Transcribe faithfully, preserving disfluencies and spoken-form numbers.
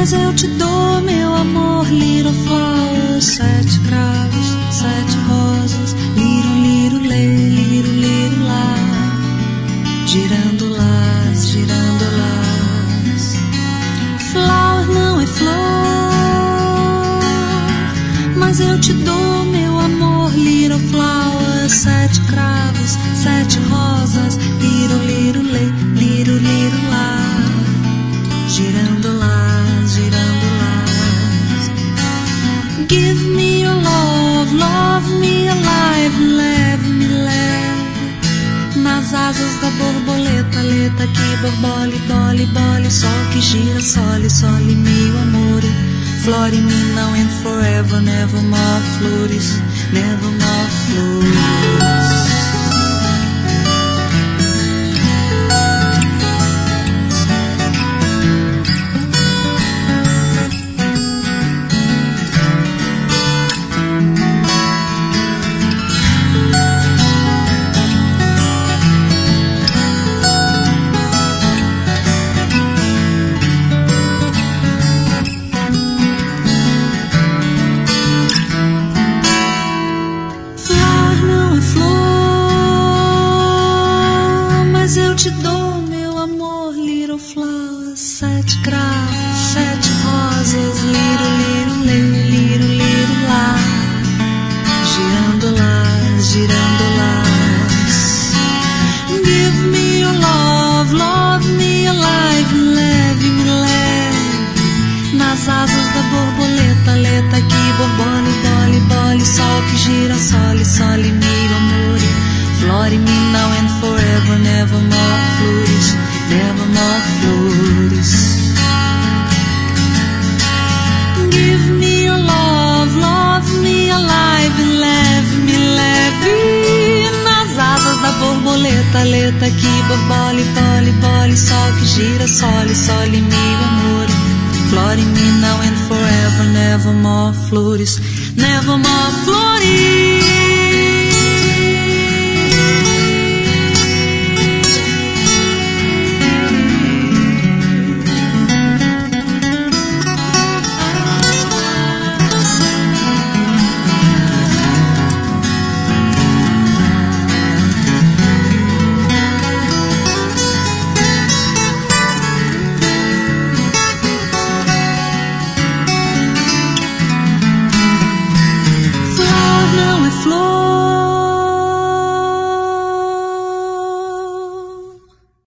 Mas eu te dou, meu amor, little flowers, sete cravos, sete rosas, liro, liro, lê, liro, liro, lá, girando las, girando las. Flower não é flor, mas eu te dou, meu amor, little flowers, sete cravos, sete rosas, liro, liro, lê, liro, liro, lá, girando las, girando las. Give me your love, love me alive, leve me leve nas asas da borboleta, leta que borbole, bole, bole, sol que gira, sole, sole, meu amor. Flore me now and forever, never more flores, never more flores. Eu te dou, meu amor, little flowers, sete cravos, sete rosas, liro, liro, lê, liro, liro, lá, girando las, girando las. Give me your love, love me alive, leve me leve nas asas da borboleta, leta que borbole, bole, bole, sol que gira, sole, sole, meu amor. Flore me now and forever, never more flores, never more flores. Give me your love, love me alive, leve me leve nas asas da borboleta, leta que borbole, bole, bole, sol que gira, sole, sole, meu amor. Flore me now and forever, never more flores, never more flores. Flor